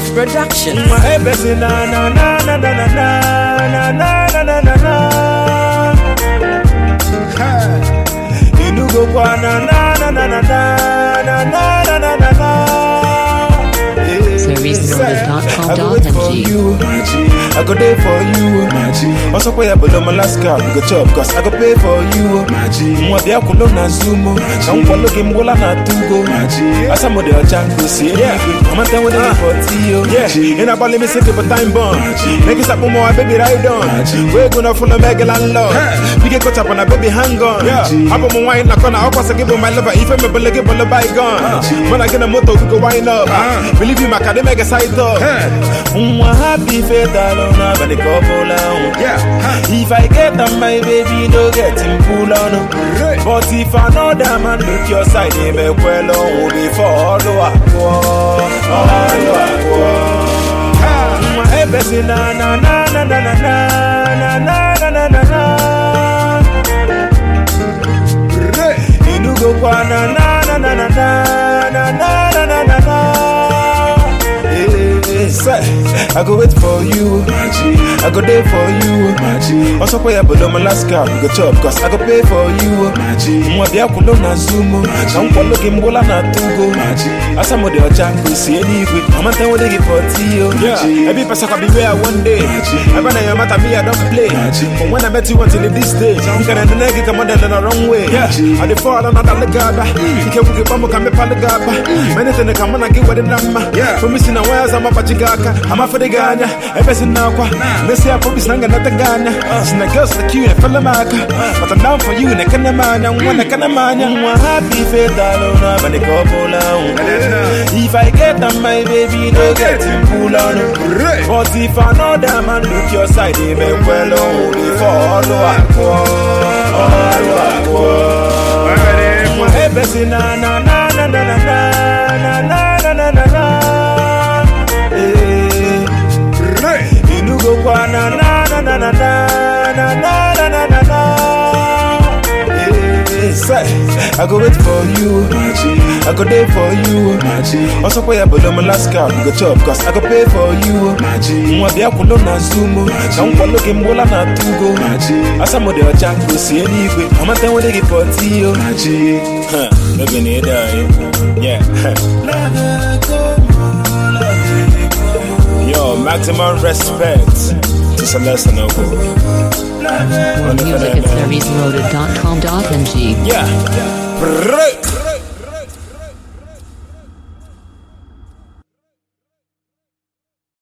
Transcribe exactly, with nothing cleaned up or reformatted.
Production. Hey, Bessie, na na na na na na na na na na na na. You do go kwa na na na na na na na na na na na. Service dot com I go dot wait m for g. you, I go there for you. Also, pay below my last card, we go chop, cause I go pay for you. Mwa bia kulo na zumo, na mkwalo kimbola na tugo. Asa mo de ochango si, I'm a ten with the forty. Yeah, and I ball me sick for time bomb. Make it up more, baby, ride on. We're gonna follow Mega Landlord. We get caught up on a baby hang on. I'm on wine, like on a opposite, give my lover, if I'm a bullet, give a bygone. When I get a motor, we go wind up. Believe you, my car, they make a side up. Mwa happy faith alone, but the couple on. If I get them, my baby, no get him pull on. But if another man look your side, he may well on before all the walk. All the walk. My baby, na na na na na na na na na na na. You do go kwa na na na na na na na na na na na. I go wait for you, I go there for you. Also pay below my last card, we go chop, cause I go pay for you. Mwa bia kulo na zumo, na mkwalo kimbola na tugo. Asa mo de ochango si anyway, I'm a ten with the forty. Yeah, every person can be where one day. I run a matter me, I don't play. But when I met you until this stage, I'm gonna the nigga come on the wrong way. Yeah, I dey fall on the gaba. You can't get bumbo come me palagaba. Many things come on, I get what the number. Yeah, for me, see now where's I'm a pachigaka. I'm a for the Ghana, a person now. Let's say I probably snang another Ghana. Sing a girls like you, a fella maka. But I'm down for you, and I can't man, and one I can't man. I'm happy faith alone, but the couple on. If I get them, my baby, no get him pull on. But if another man look your side, he may well on before all the walk. All the walk. Hey, Bessie, na na na na na na na na na na na. Go kwa na na na na na na na na na na na. I go wait for you, I go there for you. Also pay below my last card, we go chop, cause I go pay for you. Mwa bia kulo na zumo, na mkwalo kimbola na tugo. Asa mo de ochango si anyway, I'm a ten with the forty. Huh, baby need die. Yeah. Yo, maximum respect to Celeste Noble. Music at service dot com dot m g. Yeah.